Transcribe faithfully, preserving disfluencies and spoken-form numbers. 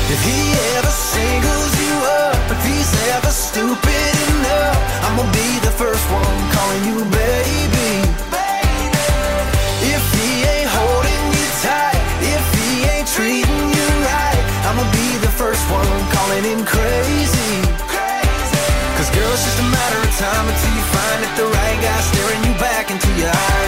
If he ever singles you up, if he's ever stupid enough, I'ma be the first one calling you baby. If he ain't holding you tight, if he ain't treating you right, I'ma be the first one calling him crazy. Cause girl, it's just a matter of time until you find that the right guy staring you back into your eyes.